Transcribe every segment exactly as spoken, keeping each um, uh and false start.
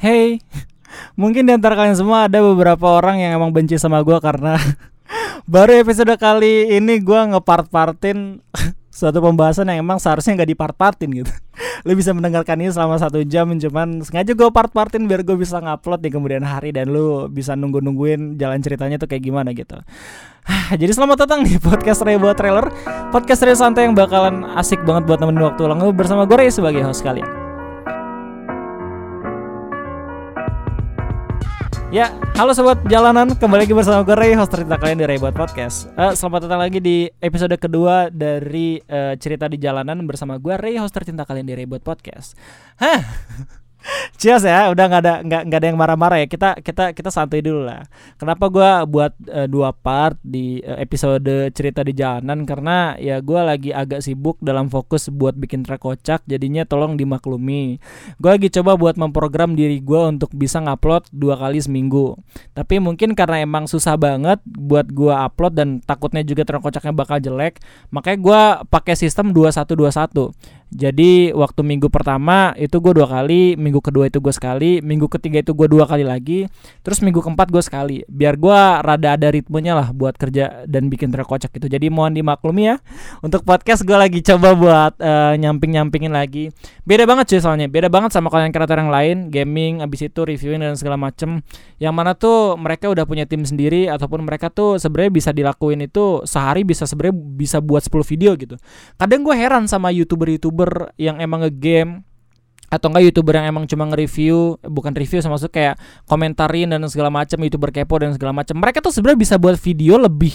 Hey, mungkin di antara kalian semua ada beberapa orang yang emang benci sama gue karena baru episode kali ini gue ngepart-partin suatu pembahasan yang emang seharusnya gak dipart-partin gitu. Lu bisa mendengarkan ini selama satu jam, cuman sengaja gue part-partin biar gue bisa ngupload di kemudian hari dan lu bisa nunggu-nungguin jalan ceritanya tuh kayak gimana gitu. Jadi selamat datang di podcast Ray buat trailer, podcast Ray santai yang bakalan asik banget buat nemenin waktu luang lu bersama gue Ray sebagai host kalian. Ya, halo sobat jalanan, kembali lagi bersama gue Ray, host cerita kalian di Ray buat podcast. uh, Selamat datang lagi di episode kedua dari uh, cerita di jalanan bersama gue Ray, host tercinta kalian di Ray buat podcast. Hah? Cheers ya, udah nggak ada nggak nggak ada yang marah-marah ya. Kita kita kita santai dulu lah. Kenapa gue buat uh, dua part di uh, episode cerita di jalanan? Karena ya gue lagi agak sibuk dalam fokus buat bikin track kocak. Jadinya tolong dimaklumi. Gue lagi coba buat memprogram diri gue untuk bisa ngupload dua kali seminggu. Tapi mungkin karena emang susah banget buat gue upload dan takutnya juga track kocaknya bakal jelek, makanya gue pakai sistem dua satu dua satu. Jadi waktu minggu pertama itu gue dua kali, minggu kedua itu gue sekali, minggu ketiga itu gue dua kali lagi, terus minggu keempat gue sekali. Biar gue rada ada ritmenya lah buat kerja dan bikin track kocak gitu. Jadi mohon dimaklumi ya. Untuk podcast gue lagi coba buat uh, nyamping-nyampingin lagi. Beda banget cuy soalnya, beda banget sama kalian kreator yang lain, gaming, abis itu reviewing dan segala macem. Yang mana tuh mereka udah punya tim sendiri ataupun mereka tuh sebenarnya bisa dilakuin itu sehari bisa sebenarnya bisa buat sepuluh video gitu. Kadang gue heran sama youtuber-youtuber yang emang nge-game atau enggak youtuber yang emang cuma nge-review, bukan review sama maksud kayak komentarin dan segala macam, youtuber kepo dan segala macam. Mereka tuh sebenarnya bisa buat video lebih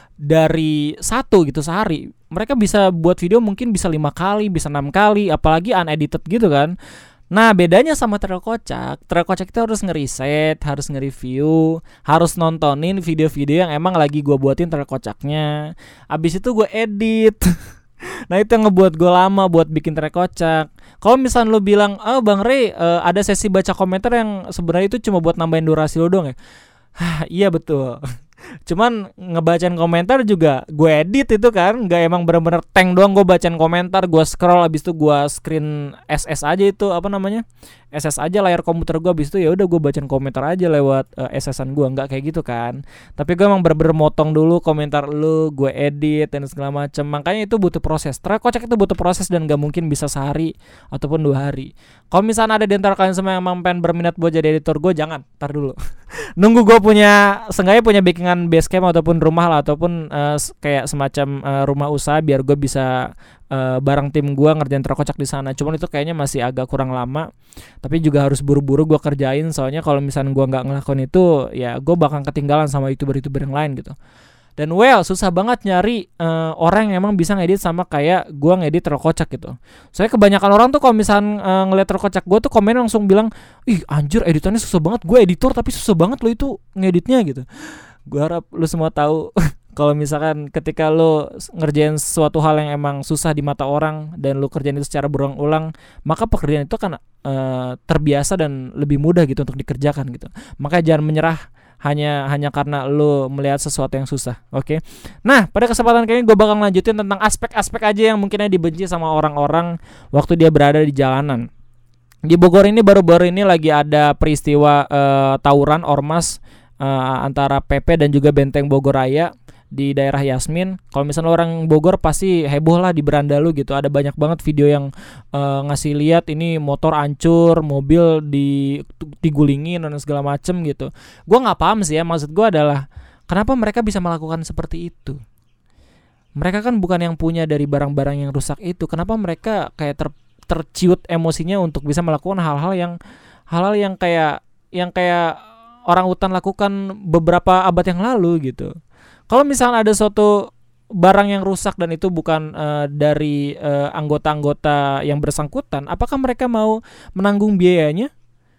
dari satu gitu sehari. Mereka bisa buat video mungkin bisa lima kali, bisa enam kali, apalagi unedited gitu kan. Nah bedanya sama trail kocak, trail kocak itu harus ngeriset, harus nge-review, harus nontonin video-video yang emang lagi gue buatin trail kocaknya. Abis itu gue edit. Nah itu yang ngebuat gue lama buat bikin track kocak. Kalau misalnya lu bilang, oh Bang Ray uh, ada sesi baca komentar yang sebenarnya itu cuma buat nambahin durasi lu doang ya. Hah, iya betul. Cuman ngebacain komentar juga gue edit itu kan, nggak emang bener-bener tank doang gue bacain komentar, gue scroll abis itu gue screen S S aja itu apa namanya S S aja layar komputer gue, abis itu ya udah gue bacain komentar aja lewat uh, S S-an gue, nggak kayak gitu kan. Tapi gue emang bener-bener motong dulu komentar lu, gue edit dan segala macam. Makanya itu butuh proses. Track kocak itu butuh proses dan nggak mungkin bisa sehari ataupun dua hari. Kalau misalnya ada di antara kalian semua yang emang pengen berminat buat jadi editor gue, jangan, tar dulu. Nunggu gue punya, seenggaknya punya backingan basecamp ataupun rumah lah, ataupun uh, kayak semacam uh, rumah usaha biar gue bisa uh, bareng tim gue ngerjain track kocak di sana. Cuman itu kayaknya masih agak kurang lama. Tapi juga harus buru-buru gue kerjain, soalnya kalau misalnya gue nggak ngelakuin itu, ya gue bakal ketinggalan sama youtuber-youtuber yang lain gitu. Dan well, susah banget nyari uh, orang yang emang bisa ngedit sama kayak gue ngedit track kocak gitu. Soalnya kebanyakan orang tuh kalau misalnya uh, ngeliat track kocak gue tuh komen langsung bilang, ih anjir editannya susah banget, gue editor tapi susah banget lo itu ngeditnya gitu. Gue harap lu semua tahu kalau misalkan ketika lu ngerjain suatu hal yang emang susah di mata orang dan lu kerjain itu secara berulang-ulang, maka pekerjaan itu akan uh, terbiasa dan lebih mudah gitu untuk dikerjakan gitu. Makanya jangan menyerah hanya hanya karena lu melihat sesuatu yang susah. Oke. Okay? Nah, pada kesempatan kali ini gue bakal lanjutin tentang aspek-aspek aja yang mungkinnya dibenci sama orang-orang waktu dia berada di jalanan. Di Bogor ini baru-baru ini lagi ada peristiwa uh, tawuran ormas uh, antara P P dan juga Benteng Bogor Raya di daerah Yasmin. Kalau misalnya orang Bogor pasti heboh lah di beranda lu gitu. Ada banyak banget video yang uh, ngasih lihat ini motor hancur, mobil di digulingin dan segala macem gitu. Gua nggak paham sih ya, maksud gua adalah kenapa mereka bisa melakukan seperti itu. Mereka kan bukan yang punya dari barang-barang yang rusak itu. Kenapa mereka kayak ter, terciut emosinya untuk bisa melakukan hal-hal yang hal-hal yang kayak yang kayak orang hutan lakukan beberapa abad yang lalu gitu. Kalau misalnya ada suatu barang yang rusak dan itu bukan uh, dari uh, anggota-anggota yang bersangkutan, apakah mereka mau menanggung biayanya?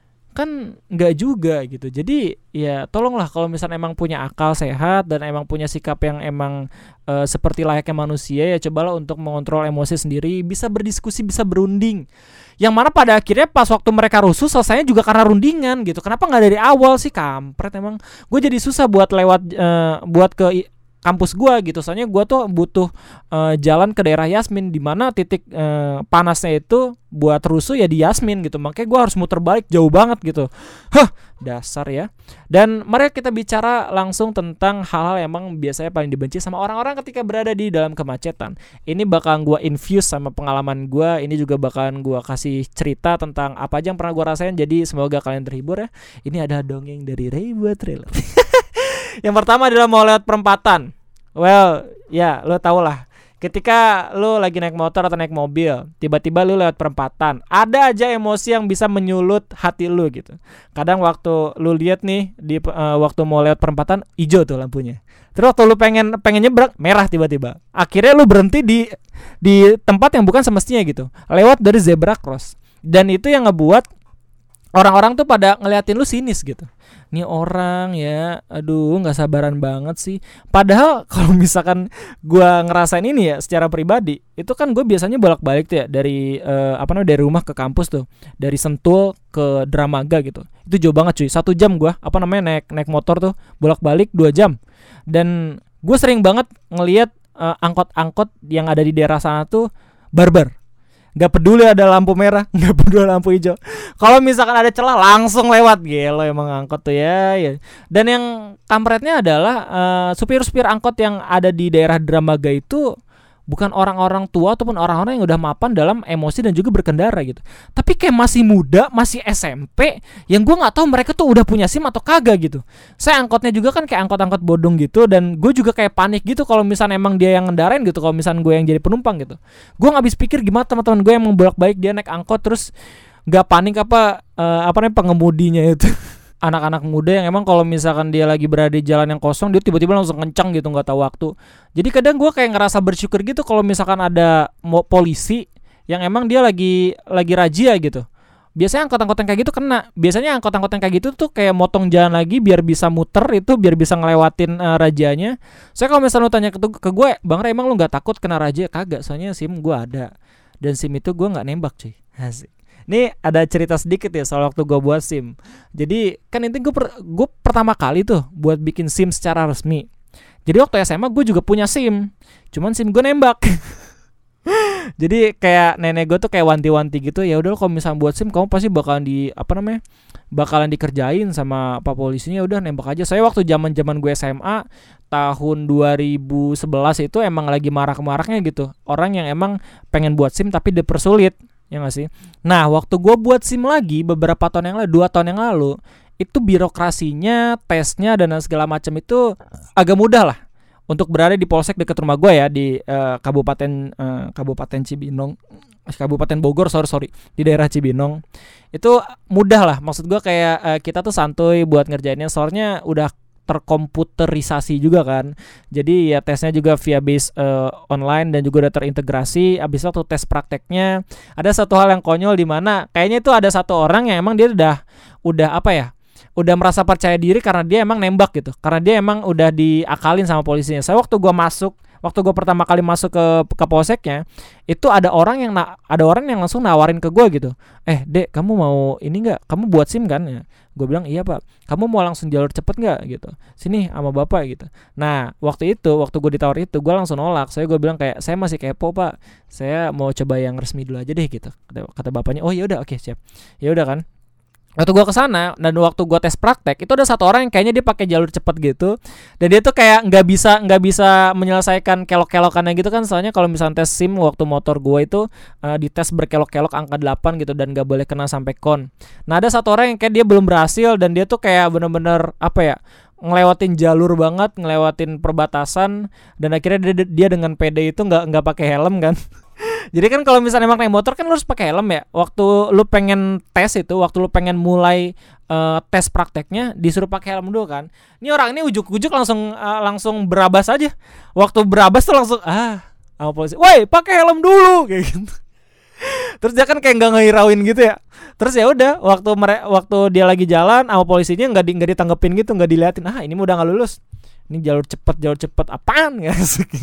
Kan nggak juga gitu. Jadi ya tolonglah kalau misalnya emang punya akal sehat dan emang punya sikap yang emang uh, seperti layaknya manusia, ya cobalah untuk mengontrol emosi sendiri, bisa berdiskusi, bisa berunding. Yang mana pada akhirnya pas waktu mereka rusuh selesainya juga karena rundingan gitu. Kenapa nggak dari awal sih, kampret emang. Gue jadi susah buat lewat uh, buat ke kampus gua gitu. Soalnya gua tuh butuh uh, jalan ke daerah Yasmin, di mana titik uh, panasnya itu buat rusuh ya di Yasmin gitu. Makanya gua harus muter balik jauh banget gitu. Hah, dasar ya. Dan mari kita bicara langsung tentang hal-hal yang emang biasanya paling dibenci sama orang-orang ketika berada di dalam kemacetan. Ini bakalan gua infuse sama pengalaman gua. Ini juga bakalan gua kasih cerita tentang apa aja yang pernah gua rasain. Jadi semoga kalian terhibur ya. Ini ada dongeng dari Ray buat trailer. Yang pertama adalah mau lewat perempatan. Well, ya lo tau lah. Ketika lo lagi naik motor atau naik mobil, tiba-tiba lo lewat perempatan, ada aja emosi yang bisa menyulut hati lo gitu. Kadang waktu lo lihat nih di uh, waktu mau lewat perempatan, hijau tuh lampunya. Terus waktu lo pengen pengen nyebrang, merah tiba-tiba. Akhirnya lo berhenti di di tempat yang bukan semestinya gitu. Lewat dari zebra cross. Dan itu yang ngebuat orang-orang tuh pada ngeliatin lu sinis gitu. Nih orang ya, aduh gak sabaran banget sih. Padahal kalau misalkan gue ngerasain ini ya secara pribadi, itu kan gue biasanya bolak-balik tuh ya dari uh, apa namanya dari rumah ke kampus tuh, dari Sentul ke Dramaga gitu. Itu jauh banget cuy, satu jam gue apa namanya naik naik motor tuh bolak-balik dua jam. Dan gue sering banget ngelihat uh, angkot-angkot yang ada di daerah sana tuh barbar. Gak peduli ada lampu merah, gak peduli lampu hijau. Kalau misalkan ada celah langsung lewat. Gelo emang angkot tuh ya, ya. Dan yang kampretnya adalah uh, supir-supir angkot yang ada di daerah Dramaga itu bukan orang-orang tua ataupun orang-orang yang udah mapan dalam emosi dan juga berkendara gitu. Tapi kayak masih muda, masih S M P, yang gue nggak tahu mereka tuh udah punya SIM atau kagak gitu. Saya angkotnya juga kan kayak angkot-angkot bodong gitu, dan gue juga kayak panik gitu kalau misalnya emang dia yang ngendarain gitu, kalau misalnya gue yang jadi penumpang gitu. Gue nggak habis pikir gimana teman-teman gue yang membolak-balik dia naik angkot terus nggak panik apa uh, apa namanya pengemudinya itu. Anak-anak muda yang emang kalau misalkan dia lagi berada di jalan yang kosong, dia tiba-tiba langsung kencang gitu, nggak tahu waktu. Jadi kadang gue kayak ngerasa bersyukur gitu kalau misalkan ada polisi yang emang dia lagi lagi razia gitu. Biasanya angkot-angkot yang kayak gitu kena. Biasanya angkot-angkot yang kayak gitu tuh kayak motong jalan lagi biar bisa muter itu, biar bisa ngelewatin uh, rajianya. Saya kalau misalnya lu tanya ke, ke gue, Bang Ray emang lu nggak takut kena razia? Kagak, soalnya SIM gue ada. Dan SIM itu gue nggak nembak cuy. Asik. Ini ada cerita sedikit ya soal waktu gue buat SIM. Jadi kan intinya gue per, gue pertama kali tuh buat bikin SIM secara resmi. Jadi waktu S M A gue juga punya SIM, cuman SIM gue nembak. Jadi kayak nenek gue tuh kayak wanti-wanti gitu, ya udah kalau misalnya buat SIM kamu pasti bakalan di apa namanya bakalan dikerjain sama pak polisinya, udah nembak aja. Saya waktu zaman-zaman gue S M A tahun dua ribu sebelas itu emang lagi marak-maraknya gitu, orang yang emang pengen buat SIM tapi dipersulit. Ya gak sih? Nah waktu gue buat SIM lagi beberapa tahun yang lalu, dua tahun yang lalu, itu birokrasinya, tesnya dan segala macam itu agak mudah lah untuk berada di polsek dekat rumah gue ya, di uh, kabupaten uh, kabupaten Cibinong, kabupaten Bogor, sorry sorry di daerah Cibinong. Itu mudah lah, maksud gue kayak uh, kita tuh santuy buat ngerjainnya, soalnya udah terkomputerisasi juga kan. Jadi ya tesnya juga via base uh, online dan juga udah terintegrasi. Abis itu tes prakteknya ada satu hal yang konyol di mana kayaknya itu ada satu orang yang emang dia udah udah apa ya? Udah merasa percaya diri karena dia emang nembak gitu. Karena dia emang udah diakalin sama polisinya. Saya waktu gua masuk Waktu gue pertama kali masuk ke ke polseknya, itu ada orang yang na, ada orang yang langsung nawarin ke gue gitu. Eh, Dek, kamu mau ini nggak? Kamu buat SIM kan? Ya. Gue bilang iya Pak. Kamu mau langsung jalur cepet nggak gitu? Sini sama Bapak gitu. Nah, waktu itu, waktu gue ditawar itu, gue langsung nolak. Saya gue bilang kayak saya masih kepo Pak. Saya mau coba yang resmi dulu aja deh gitu. Kata, kata bapaknya, oh ya udah, oke siap. Ya udah kan. Waktu gue kesana dan waktu gue tes praktek itu ada satu orang yang kayaknya dia pakai jalur cepet gitu, dan dia tuh kayak nggak bisa nggak bisa menyelesaikan kelok-kelokannya gitu kan. Soalnya kalau misalnya tes SIM waktu motor gue itu uh, dites berkelok-kelok angka delapan gitu dan nggak boleh kena sampai kon. Nah ada satu orang yang kayak dia belum berhasil dan dia tuh kayak bener-bener apa ya, ngelewatin jalur banget, ngelewatin perbatasan, dan akhirnya dia, dia dengan pede itu nggak nggak pakai helm kan. Jadi kan kalau misalnya emang naik motor kan lu harus pakai helm ya. Waktu lu pengen tes itu, waktu lu pengen mulai uh, tes prakteknya disuruh pakai helm dulu kan. Ini orang ini ujuk-ujuk langsung uh, langsung berabas aja. Waktu berabas tuh langsung ah, sama polisi, "Woi, pakai helm dulu." kayak gitu. Terus dia kan kayak nggak ngehirauin gitu ya. Terus ya udah, waktu mere- waktu dia lagi jalan sama polisinya nggak di nggak ditanggepin gitu, nggak diliatin. Ah ini udah nggak lulus. Ini jalur cepet jalur cepet apaan ya?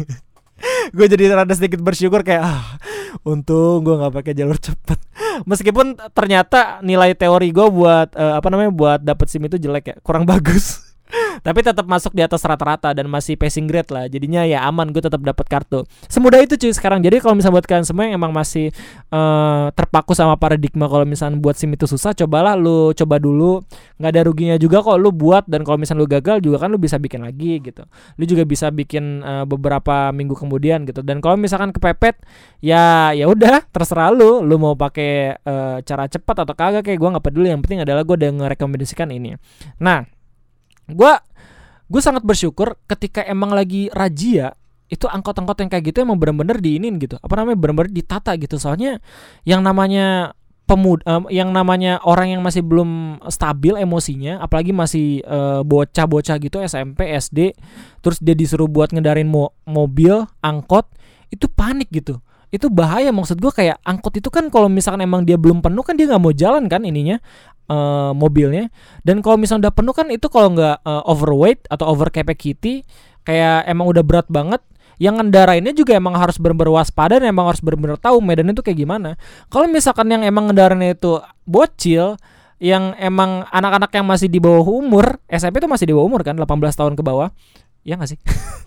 Gue jadi rada sedikit bersyukur kayak ah, untung gue nggak pakai jalur cepet. Meskipun ternyata nilai teori gue buat uh, apa namanya buat dapet SIM itu jelek ya, kurang bagus. Tapi tetap masuk di atas rata-rata dan masih passing grade lah. Jadinya ya aman, gue tetap dapat kartu. Semudah itu cuy sekarang. Jadi kalau misalnya buat kalian semua yang emang masih uh, terpaku sama paradigma kalau misalnya buat SIM itu susah, cobalah lu coba dulu. Nggak ada ruginya juga kok lu buat, dan kalau misalnya lu gagal juga kan lu bisa bikin lagi gitu. Lu juga bisa bikin uh, beberapa minggu kemudian gitu. Dan kalau misalkan kepepet ya ya udah terserah lu. Lu mau pakai uh, cara cepat atau kagak kayak gue nggak peduli. Yang penting adalah gue udah ngerekomendasikan ini. Nah, gue gue sangat bersyukur ketika emang lagi razia itu angkot-angkot yang kayak gitu emang benar-benar diinin gitu, apa namanya, benar-benar ditata gitu. Soalnya yang namanya pemuda, um, yang namanya orang yang masih belum stabil emosinya, apalagi masih uh, bocah-bocah gitu S M P S D, terus dia disuruh buat ngendarin mo- mobil angkot, itu panik gitu. Itu bahaya. Maksud gue kayak angkot itu kan kalau misalkan emang dia belum penuh kan dia nggak mau jalan kan ininya uh, mobilnya. Dan kalau misalnya udah penuh kan itu kalau nggak uh, overweight atau over capacity, kayak emang udah berat banget, yang ngendarainnya juga emang harus bener-bener waspada dan emang harus bener-bener tahu medannya itu kayak gimana. Kalau misalkan yang emang ngendarainnya itu bocil, yang emang anak-anak yang masih di bawah umur, S M P itu masih di bawah umur kan, delapan belas tahun ke bawah, ya nggak sih?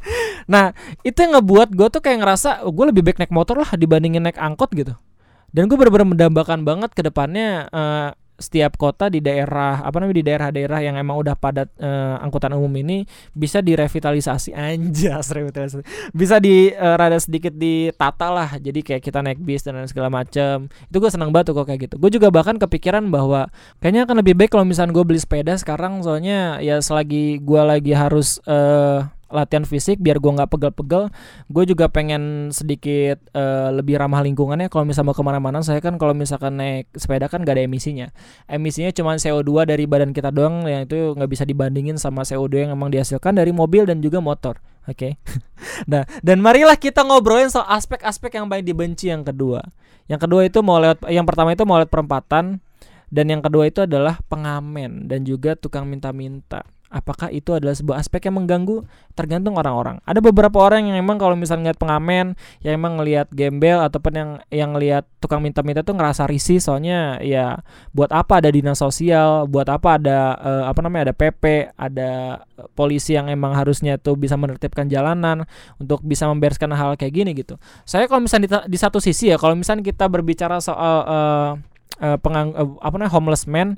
Nah itu yang ngebuat gue tuh kayak ngerasa oh, gue lebih baik naik motor lah dibandingin naik angkot gitu. Dan gue benar-benar mendambakan banget ke depannya uh, setiap kota di daerah apa namanya di daerah-daerah yang emang udah padat uh, angkutan umum ini bisa direvitalisasi, anjas revitalisasi, bisa di uh, rada sedikit ditata lah. Jadi kayak kita naik bis dan segala macam. Itu gue senang banget tuh kok kayak gitu. Gue juga bahkan kepikiran bahwa kayaknya akan lebih baik kalau misalnya gue beli sepeda sekarang, soalnya ya selagi gue lagi harus uh, latihan fisik biar gue nggak pegel-pegel, gue juga pengen sedikit uh, lebih ramah lingkungannya. Kalau misalnya mau kemana-mana, saya kan kalau misalkan naik sepeda kan gak ada emisinya, emisinya cuma C O dua dari badan kita doang, yang itu nggak bisa dibandingin sama C O dua yang emang dihasilkan dari mobil dan juga motor. Oke, okay? Nah, dan marilah kita ngobrolin soal aspek-aspek yang paling dibenci yang kedua. Yang kedua itu mau lewat, yang pertama itu mau lewat perempatan, dan yang kedua itu adalah pengamen dan juga tukang minta-minta. Apakah itu adalah sebuah aspek yang mengganggu? Tergantung orang-orang. Ada beberapa orang yang emang kalau misalnya ngeliat pengamen, yang emang ngeliat gembel ataupun yang yang ngeliat tukang minta-minta tuh ngerasa risih, soalnya ya buat apa ada dinas sosial, buat apa ada uh, apa namanya ada P P, ada polisi yang emang harusnya tuh bisa menertibkan jalanan untuk bisa membereskan hal kayak gini gitu. Saya kalau misalnya di, di satu sisi ya, kalau misalnya kita berbicara soal uh, uh, pengang uh, apa namanya homeless man,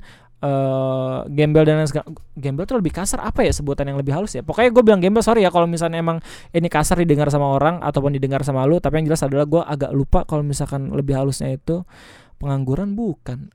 Uh, gembel dan segala, gembel tuh lebih kasar apa ya sebutan yang lebih halus ya, pokoknya gue bilang gembel, sorry ya kalau misalnya emang ini kasar didengar sama orang ataupun didengar sama lu, tapi yang jelas adalah gue agak lupa kalau misalkan lebih halusnya itu pengangguran bukan,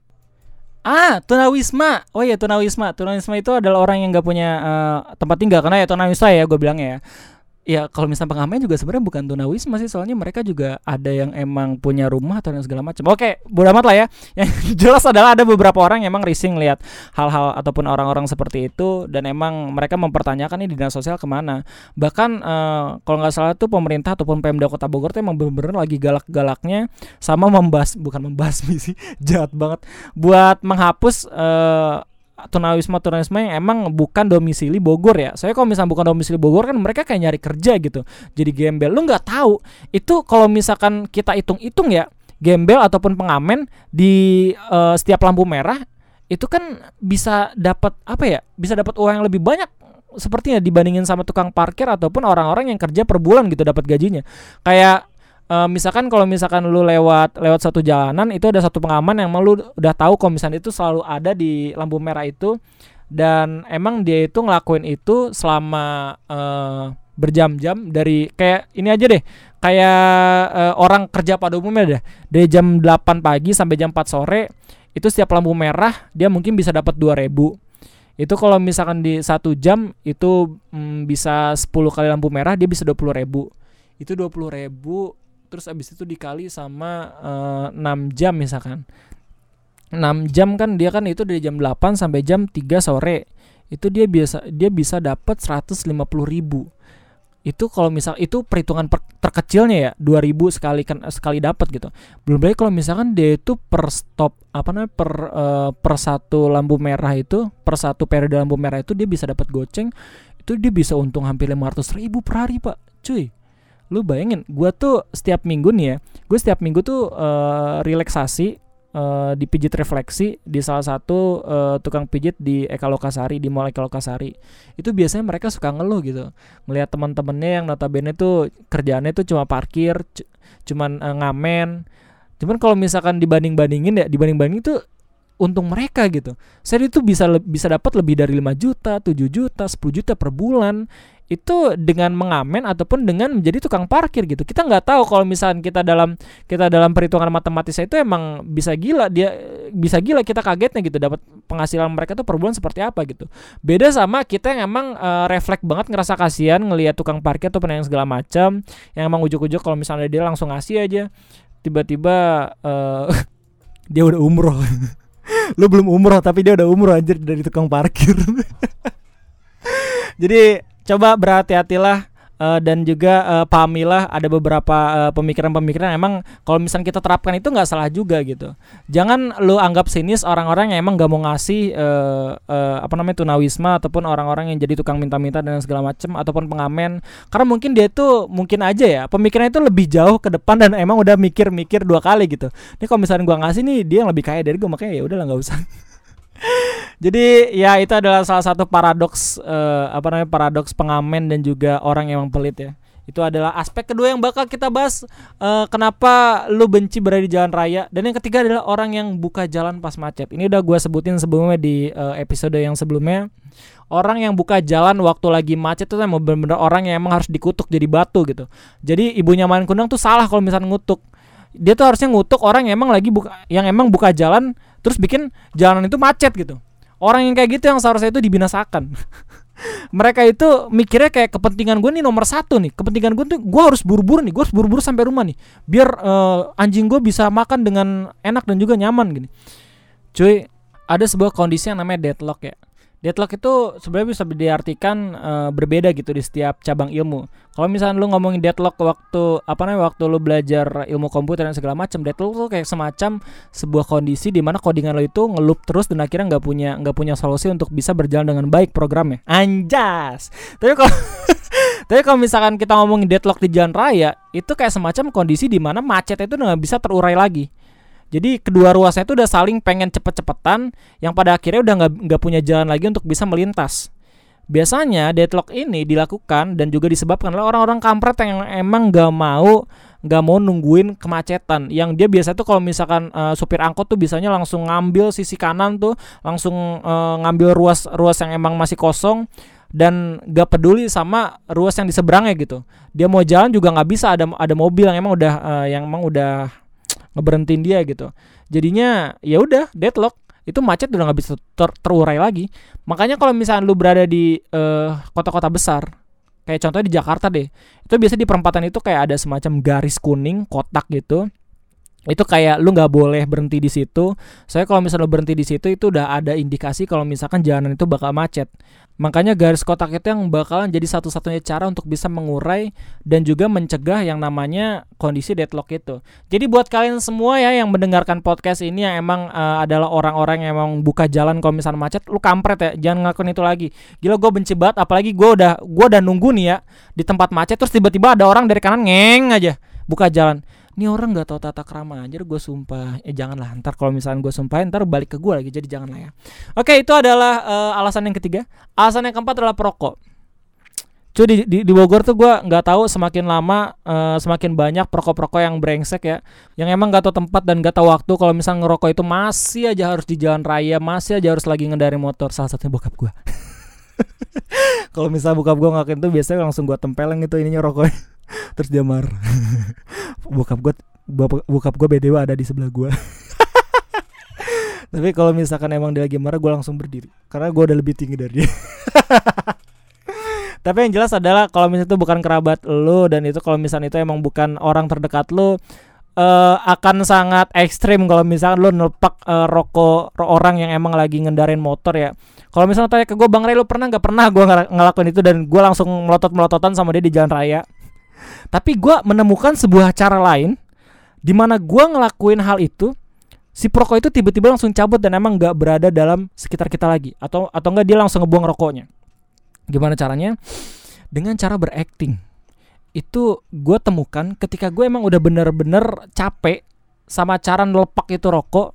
ah tunawisma. Oh iya tunawisma, tunawisma itu adalah orang yang gak punya uh, tempat tinggal, karena ya tunawisma ya gue bilangnya ya. Ya kalau misalnya pengamen juga sebenarnya bukan tunawisma sih, soalnya mereka juga ada yang emang punya rumah atau segala macam. Oke, bodo amat lah ya. Yang jelas adalah ada beberapa orang yang emang rising lihat hal-hal ataupun orang-orang seperti itu, dan emang mereka mempertanyakan ini dinas sosial kemana. Bahkan uh, kalau nggak salah tuh pemerintah ataupun Pemda Kota Bogor tuh emang bener-bener lagi galak-galaknya sama membas bukan membasmi sih, jahat banget, buat menghapus uh, tunawisma tunawisma yang emang bukan domisili Bogor ya. Soalnya kalau misalnya bukan domisili Bogor kan mereka kayak nyari kerja gitu, jadi gembel. Lu nggak tahu itu kalau misalkan kita hitung-hitung ya, gembel ataupun pengamen di uh, setiap lampu merah itu kan bisa dapat apa ya, bisa dapat uang yang lebih banyak sepertinya dibandingin sama tukang parkir ataupun orang-orang yang kerja per bulan gitu dapat gajinya. Kayak Uh, misalkan kalau misalkan lu lewat lewat satu jalanan, itu ada satu pengaman yang emang lu udah tahu kalau misalnya itu selalu ada di lampu merah itu, dan emang dia itu ngelakuin itu selama uh, berjam-jam, dari kayak ini aja deh, kayak uh, orang kerja pada umumnya deh, dari jam delapan pagi sampai jam empat sore itu setiap lampu merah dia mungkin bisa dapat dua ribu. Itu kalau misalkan di satu jam itu mm, bisa sepuluh kali lampu merah, dia bisa dua puluh ribu. Itu dua puluh ribu, terus abis itu dikali sama uh, enam jam misalkan, enam jam kan dia kan itu dari jam delapan sampai jam tiga sore, itu dia biasa dia bisa dapat seratus lima puluh ribu. Itu kalau misal itu perhitungan per, terkecilnya ya, dua ribu sekali kan sekali dapat gitu. Belum lagi kalau misalkan dia itu per stop apa namanya per uh, per satu lampu merah itu, per satu periode lampu merah itu dia bisa dapat goceng, itu dia bisa untung hampir lima ratus ribu per hari, Pak. Cuy. Lu bayangin, gue tuh setiap minggu nih ya, gue setiap minggu tuh uh, relaksasi uh, dipijit refleksi di salah satu uh, tukang pijit di Eka Lokasari, di Mall Eka Lokasari. Itu biasanya mereka suka ngeluh gitu, ngelihat teman-temannya yang notabene tuh kerjaannya tuh cuma parkir, c- cuman uh, ngamen. Cuman kalau misalkan dibanding-bandingin ya, dibanding-bandingin itu untung mereka gitu. Saya itu bisa le- bisa dapat lebih dari lima juta, tujuh juta, sepuluh juta per bulan. Itu dengan mengamen ataupun dengan menjadi tukang parkir gitu. Kita nggak tahu kalau misalkan kita dalam kita dalam perhitungan matematisnya itu emang bisa gila, dia bisa gila, kita kagetnya gitu dapat penghasilan mereka tuh per bulan seperti apa gitu. Beda sama kita yang emang uh, refleks banget ngerasa kasihan ngelihat tukang parkir ataupun yang segala macam, yang emang ujuk-ujuk kalau misalnya dia langsung ngasih aja, tiba-tiba uh, dia udah umroh. Lu belum umroh tapi dia udah umroh anjir dari tukang parkir. Jadi coba berhati-hatilah uh, dan juga uh, pahamilah ada beberapa uh, pemikiran-pemikiran emang kalau misalnya kita terapkan itu nggak salah juga gitu. Jangan lu anggap sinis orang-orang yang emang nggak mau ngasih uh, uh, apa namanya tunawisma ataupun orang-orang yang jadi tukang minta-minta dan segala macem ataupun pengamen, karena mungkin dia tuh mungkin aja ya pemikirannya itu lebih jauh ke depan dan emang udah mikir-mikir dua kali gitu. Ini kalau misalnya gua ngasih nih dia yang lebih kaya dari gua, makanya ya udahlah nggak usah. Jadi ya itu adalah salah satu paradoks uh, apa namanya paradoks pengamen dan juga orang yang pelit ya. Itu adalah aspek kedua yang bakal kita bahas, uh, kenapa lu benci berada di jalan raya. Dan yang ketiga adalah orang yang buka jalan pas macet. Ini udah gue sebutin sebelumnya di uh, episode yang sebelumnya. Orang yang buka jalan waktu lagi macet itu emang bener-bener orang yang emang harus dikutuk jadi batu gitu. Jadi ibunya Main Kundang tuh salah kalau misalnya ngutuk. Dia tuh harusnya ngutuk orang yang emang lagi buka, yang emang buka jalan terus bikin jalanan itu macet gitu. Orang yang kayak gitu yang seharusnya itu dibinasakan. Mereka itu mikirnya kayak kepentingan gue nih nomor satu nih. Kepentingan gue tuh gue harus buru-buru nih. Gue harus buru-buru sampai rumah nih. Biar uh, anjing gue bisa makan dengan enak dan juga nyaman gini. Cuy, ada sebuah kondisi yang namanya deadlock ya. Deadlock itu sebenarnya bisa diartikan uh, berbeda gitu di setiap cabang ilmu. Kalau misalnya lu ngomongin deadlock waktu apa namanya waktu lu belajar ilmu komputer dan segala macam, deadlock tuh kayak semacam sebuah kondisi di mana codingan lo itu ngeloop terus dan akhirnya nggak punya nggak punya solusi untuk bisa berjalan dengan baik programnya. Anjas. Tapi kalau tapi kalau misalkan kita ngomongin deadlock di jalan raya, itu kayak semacam kondisi di mana macet itu nggak bisa terurai lagi. Jadi kedua ruasnya itu udah saling pengen cepet-cepetan, yang pada akhirnya udah nggak nggak punya jalan lagi untuk bisa melintas. Biasanya deadlock ini dilakukan dan juga disebabkan oleh orang-orang kampret yang emang nggak mau nggak mau nungguin kemacetan. Yang dia biasa tuh kalau misalkan uh, supir angkot tuh bisanya langsung ngambil sisi kanan tuh, langsung uh, ngambil ruas ruas yang emang masih kosong dan nggak peduli sama ruas yang di seberangnya gitu. Dia mau jalan juga nggak bisa, ada ada mobil yang emang udah uh, yang emang udah ngeberhentiin dia gitu. Jadinya ya udah deadlock, itu macet udah nggak bisa ter- terurai lagi. Makanya kalau misalnya lu berada di uh, kota-kota besar, kayak contohnya di Jakarta deh, itu biasa di perempatan itu kayak ada semacam garis kuning kotak gitu. Itu kayak lu nggak boleh berhenti di situ. Soalnya kalau misalnya lu berhenti di situ itu udah ada indikasi kalau misalkan jalanan itu bakal macet. Makanya garis kotak itu yang bakalan jadi satu-satunya cara untuk bisa mengurai dan juga mencegah yang namanya kondisi deadlock itu. Jadi buat kalian semua ya yang mendengarkan podcast ini yang emang uh, adalah orang-orang yang emang buka jalan kalau misalnya macet, lu kampret ya, jangan ngelakuin itu lagi. Gila, gue benci banget, apalagi gue udah gue udah nunggu nih ya di tempat macet terus tiba-tiba ada orang dari kanan ngeng aja buka jalan. Ini orang nggak tahu tata krama anjir, gue sumpah. Eh janganlah, ntar kalau misalnya gue sumpahin ntar balik ke gue lagi, jadi janganlah ya. Oke, itu adalah uh, alasan yang ketiga. Alasan yang keempat adalah perokok. Cuy, di, di, di Bogor tuh gue nggak tahu semakin lama uh, semakin banyak perokok-perokok yang brengsek ya, yang emang nggak tahu tempat dan nggak tahu waktu. Kalau misalnya ngerokok itu masih aja harus di jalan raya, masih aja harus lagi ngendarin motor. Salah satunya bokap gue. Kalau misalnya bokap gue ngelakuin tuh biasanya langsung gue tempeleng itu ininya rokoknya. Terus dia marah. Bokap gue bokap gue B D W ada di sebelah gue. Tapi kalau misalkan emang dia lagi marah, gue langsung berdiri karena gue udah lebih tinggi dari dia. Tapi yang jelas adalah kalau misalnya itu bukan kerabat lo dan itu kalau misalnya itu emang bukan orang terdekat lo, uh, akan sangat ekstrim kalau misalkan lo nelepak uh, rokok orang yang emang lagi ngendarin motor ya. Kalau misalnya tanya ke gue, Bang Ray, lo pernah nggak? Pernah gue ngelakuin itu dan gue langsung melotot-melototan sama dia di jalan raya. Tapi gue menemukan sebuah cara lain di mana gue ngelakuin hal itu, si perokok itu tiba-tiba langsung cabut dan emang nggak berada dalam sekitar kita lagi, atau atau enggak dia langsung ngebuang rokoknya. Gimana caranya? Dengan cara berakting. Itu gue temukan ketika gue emang udah bener-bener capek sama cara nelepak itu rokok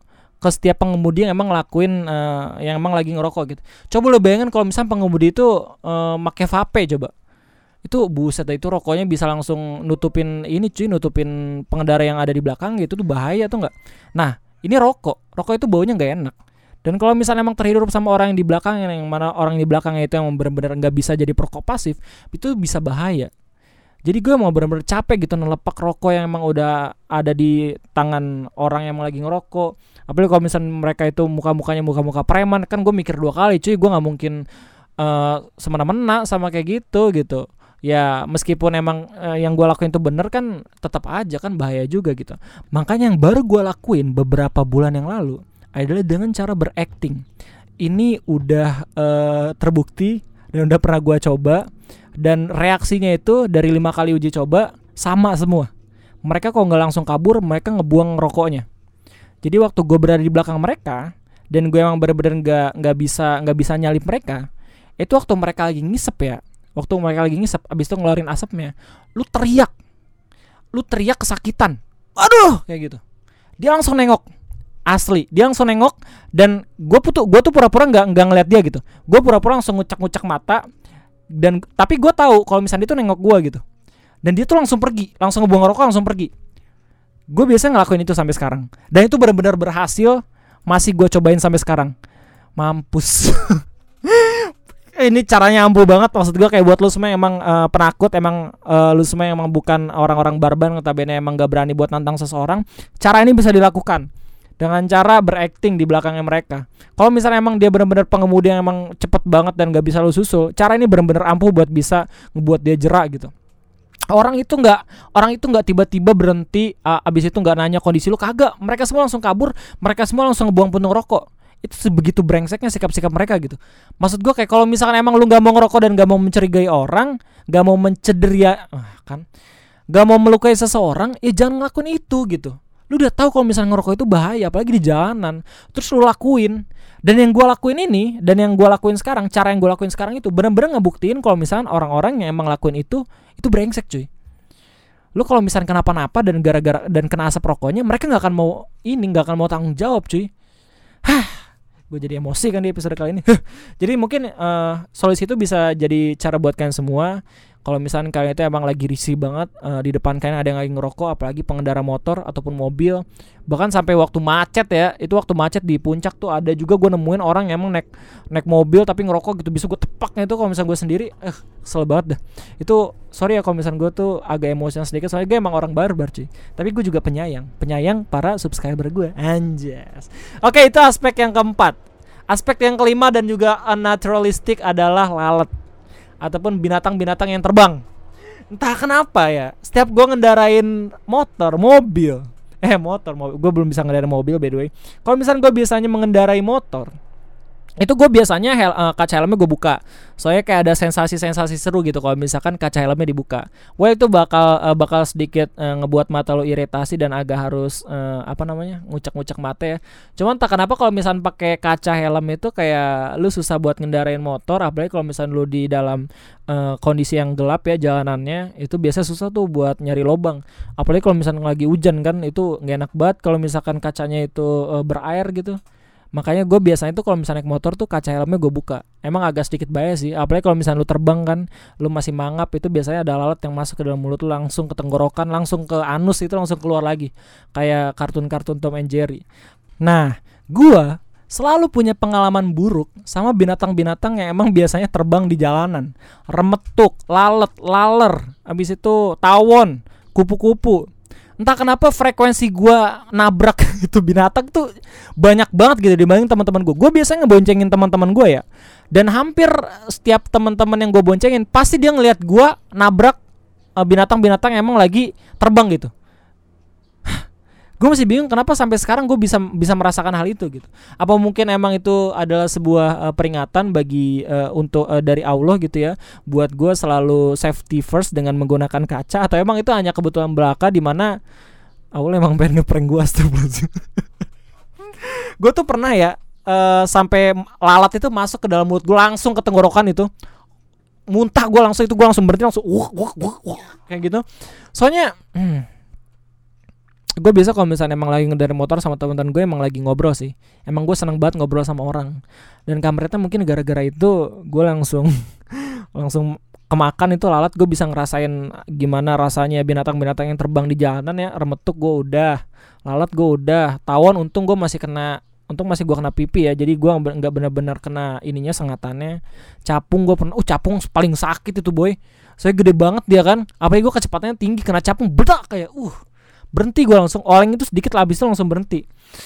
ke setiap pengemudi yang emang ngelakuin uh, yang emang lagi ngerokok gitu. Coba lo bayangin kalau misalnya pengemudi itu uh, make vape coba. Itu buset, itu rokoknya bisa langsung nutupin ini cuy, nutupin pengendara yang ada di belakang gitu, tuh bahaya tuh enggak. Nah, ini rokok. Rokok itu baunya enggak enak. Dan kalau misalnya emang terhirup sama orang yang di belakang, yang mana orang di belakangnya itu yang benar-benar enggak bisa jadi perokok pasif, itu bisa bahaya. Jadi gue mau benar-benar capek gitu nelepak rokok yang emang udah ada di tangan orang yang lagi ngerokok. Apalagi kalau misalnya mereka itu muka-mukanya muka-muka preman, kan gue mikir dua kali cuy, gue nggak mungkin uh, semena-mena sama kayak gitu gitu. Ya meskipun emang uh, yang gue lakuin itu bener kan, tetap aja kan bahaya juga gitu. Makanya yang baru gue lakuin beberapa bulan yang lalu adalah dengan cara berakting. Ini udah uh, terbukti dan udah pernah gue coba. Dan reaksinya itu dari lima kali uji coba sama semua. Mereka kok nggak langsung kabur, mereka ngebuang rokoknya. Jadi waktu gue berada di belakang mereka dan gue emang bener-bener nggak nggak bisa nggak bisa nyalip mereka, itu waktu mereka lagi ngisep ya, waktu mereka lagi ngisep, abis itu ngeluarin asapnya, lu teriak, lu teriak kesakitan, aduh kayak gitu. Dia langsung nengok, asli, dia langsung nengok dan gue tuh gue tuh pura-pura nggak nggak ngeliat dia gitu, gue pura-pura langsung ngucak-ngucak mata. Dan tapi gue tahu kalau misalnya dia tuh nengok gue gitu, dan dia tuh langsung pergi, langsung ngebuang rokok, langsung pergi. Gue biasa ngelakuin itu sampai sekarang, dan itu benar-benar berhasil. Masih gue cobain sampai sekarang. Mampus. Ini caranya ampuh banget. Maksud gue kayak buat lu semua yang emang uh, penakut, emang uh, lu semua yang emang bukan orang-orang barban, notabene emang gak berani buat nantang seseorang. Cara ini bisa dilakukan dengan cara berakting di belakangnya mereka. Kalau misalnya emang dia benar-benar pengemudi yang emang cepet banget dan gak bisa lu susul, cara ini benar-benar ampuh buat bisa ngebuat dia jerak gitu. Orang itu nggak, orang itu nggak tiba-tiba berhenti, uh, abis itu nggak nanya kondisi lu, kagak. Mereka semua langsung kabur, mereka semua langsung ngebuang puntung rokok. Itu sebegitu brengseknya sikap-sikap mereka gitu. Maksud gue kayak kalau misalkan emang lu nggak mau ngerokok dan nggak mau mencurigai orang, nggak mau mencederia, uh, kan, nggak mau melukai seseorang, ya jangan ngelakuin itu gitu. Lu udah tahu kalau misalnya ngerokok itu bahaya, apalagi di jalanan, terus lu lakuin. Dan yang gue lakuin ini, dan yang gue lakuin sekarang, cara yang gue lakuin sekarang itu benar-benar ngebuktiin kalau misalnya orang-orang yang emang lakuin itu, itu brengsek cuy. Lu kalau misalnya kenapa-napa dan gara-gara dan kena asap rokoknya, mereka nggak akan mau ini, nggak akan mau tanggung jawab cuy. Hah, gue jadi emosi kan di episode kali ini. Jadi mungkin uh, solusi itu bisa jadi cara buat kalian semua. Kalau misalnya kalian itu emang lagi risih banget, uh, di depan kalian ada yang lagi ngerokok, apalagi pengendara motor ataupun mobil, bahkan sampai waktu macet ya, itu waktu macet di puncak tuh ada juga gue nemuin orang yang emang naik naik mobil tapi ngerokok gitu, bisa gue tepaknya itu kalau misalnya gue sendiri, eh kesel banget dah. Itu sorry ya kalau misalnya gue tuh agak emosian sedikit, soalnya gue emang orang barbar cuy, tapi gue juga penyayang, penyayang para subscriber gue, anjas. Oke, itu aspek yang keempat. Aspek yang kelima dan juga unnaturalistic adalah lalat ataupun binatang-binatang yang terbang. Entah kenapa ya, setiap gue ngendarain motor, mobil, eh motor, mobil, gue belum bisa ngendarain mobil by the way. Kalau misalnya gue biasanya mengendarai motor, itu gue biasanya hel, uh, kaca helmnya gue buka. Soalnya kayak ada sensasi-sensasi seru gitu kalau misalkan kaca helmnya dibuka. Wah itu bakal uh, bakal sedikit uh, ngebuat mata lo iritasi dan agak harus uh, apa namanya ngucak-ngucak mata ya. Cuman tak kenapa kalau misalkan pakai kaca helm itu kayak lu susah buat ngendarain motor, apalagi kalau misalkan lu di dalam uh, kondisi yang gelap ya jalanannya, itu biasa susah tuh buat nyari lubang. Apalagi kalau misalkan lagi hujan kan, itu nggak enak banget kalau misalkan kacanya itu uh, berair gitu. Makanya gue biasanya tuh kalau misalnya naik motor tuh kaca helmnya gue buka. Emang agak sedikit bahaya sih, apalagi kalau misalnya lu terbang kan, lu masih mangap, itu biasanya ada lalat yang masuk ke dalam mulut lu, langsung ke tenggorokan, langsung ke anus, itu langsung keluar lagi. Kayak kartun-kartun Tom and Jerry. Nah, gue selalu punya pengalaman buruk sama binatang-binatang yang emang biasanya terbang di jalanan. Remetuk, lalat, laler, abis itu tawon, kupu-kupu. Entah kenapa frekuensi gue nabrak itu binatang tuh banyak banget gitu dibanding teman-teman gue. Gue biasanya ngeboncengin teman-teman gue ya, dan hampir setiap teman-teman yang gue boncengin pasti dia ngelihat gue nabrak uh, binatang-binatang yang emang lagi terbang gitu. Gue masih bingung kenapa sampai sekarang gue bisa bisa merasakan hal itu gitu. Apa mungkin emang itu adalah sebuah uh, peringatan bagi uh, untuk uh, dari Allah gitu ya, buat gue selalu safety first dengan menggunakan kaca, atau emang itu hanya kebetulan belaka di mana Allah emang pengen ngeprank gue astagfirullahaladzim. Gue tuh pernah ya uh, sampai lalat itu masuk ke dalam mulut gue, langsung ke tenggorokan itu. Muntah gue langsung, itu gue langsung berhenti langsung wah wah wah wah kayak gitu. Soalnya hmm, gue biasa kalau misalnya emang lagi ngendarin motor sama teman-teman gue emang lagi ngobrol sih. Emang gue seneng banget ngobrol sama orang. Dan kampretnya mungkin gara-gara itu gue langsung langsung kemakan itu lalat. Gue bisa ngerasain gimana rasanya binatang-binatang yang terbang di jalanan ya. Remetuk gue udah, lalat gue udah, tawon untung gue masih kena, untung masih gue kena pipi ya. Jadi gue nggak benar-benar kena ininya, sengatannya. Capung gue pernah, uh capung paling sakit itu boy. Saya gede banget dia kan. Apalagi gue kecepatannya tinggi, kena capung bedak kayak uh berhenti gue langsung, oleng itu sedikit lah, habis itu langsung berhenti.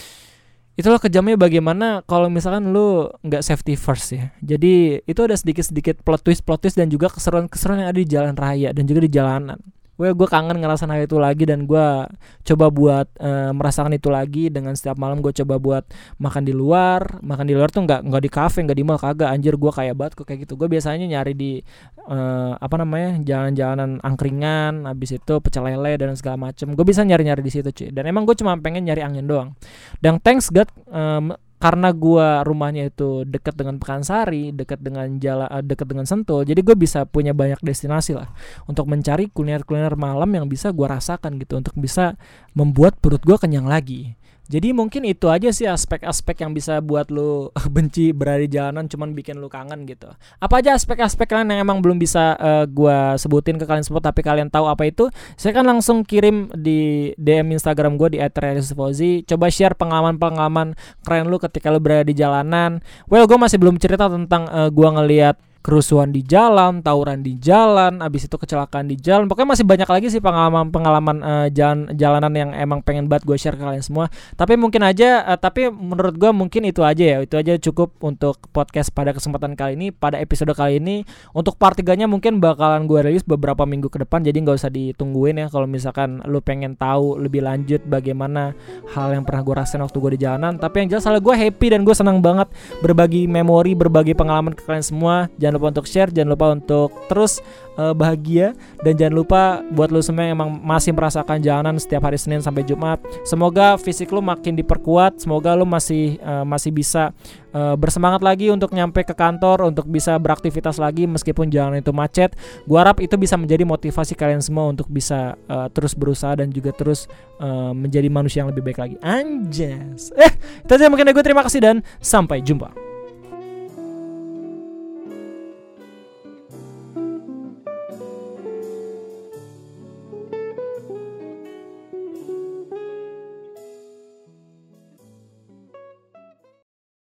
Itulah kejamnya bagaimana kalau misalkan lu nggak safety first ya. Jadi itu ada sedikit-sedikit plot twist plot twist dan juga keseruan-keseruan yang ada di jalan raya dan juga di jalanan. Gue gue kangen ngerasain hal itu lagi, dan gue coba buat uh, merasakan itu lagi dengan setiap malam gue coba buat makan di luar. Makan di luar tuh nggak nggak di kafe, nggak di mall, kagak. Anjir gue kayak banget kok kayak gitu. Gue biasanya nyari di uh, apa namanya jalan-jalanan angkringan, habis itu pecel lele dan segala macem. Gue bisa nyari-nyari di situ cuy. Dan emang gue cuma pengen nyari angin doang. Dan thanks God, um, karena gua rumahnya itu dekat dengan Pekansari, dekat dengan jalan, dekat dengan Sentul, jadi gue bisa punya banyak destinasi lah untuk mencari kuliner-kuliner malam yang bisa gua rasakan gitu, untuk bisa membuat perut gua kenyang lagi. Jadi mungkin itu aja sih aspek-aspek yang bisa buat lu benci berada di jalanan, cuman bikin lu kangen gitu. Apa aja aspek-aspek lain yang emang belum bisa uh, gua sebutin ke kalian semua, tapi kalian tahu apa itu? Saya kan langsung kirim di D M Instagram gue di et realistis fauzi. Coba share pengalaman-pengalaman keren lu ketika lu berada di jalanan. Well, gue masih belum cerita tentang uh, gua ngelihat kerusuhan di jalan, tawuran di jalan, abis itu kecelakaan di jalan. Pokoknya masih banyak lagi sih pengalaman-pengalaman uh, jalan jalanan yang emang pengen banget gue share ke kalian semua. Tapi mungkin aja, uh, tapi menurut gue mungkin itu aja ya. Itu aja cukup untuk podcast pada kesempatan kali ini, pada episode kali ini. Untuk part tiga-nya mungkin bakalan gue rilis beberapa minggu ke depan, jadi gak usah ditungguin ya. Kalau misalkan lu pengen tahu lebih lanjut bagaimana hal yang pernah gue rasain waktu gue di jalanan. Tapi yang jelas gue happy dan gue senang banget berbagi memori, berbagi pengalaman ke kalian semua. Jangan lupa untuk share, jangan lupa untuk terus uh, bahagia, dan jangan lupa buat lu semua yang emang masih merasakan jalanan setiap hari Senin sampai Jumat, semoga fisik lu makin diperkuat, semoga lu masih uh, masih bisa uh, bersemangat lagi untuk nyampe ke kantor, untuk bisa beraktivitas lagi meskipun jalan itu macet. Gua harap itu bisa menjadi motivasi kalian semua untuk bisa uh, terus berusaha dan juga terus uh, menjadi manusia yang lebih baik lagi. Anjas. Eh, itu aja mungkin dari gue. Terima kasih dan sampai jumpa.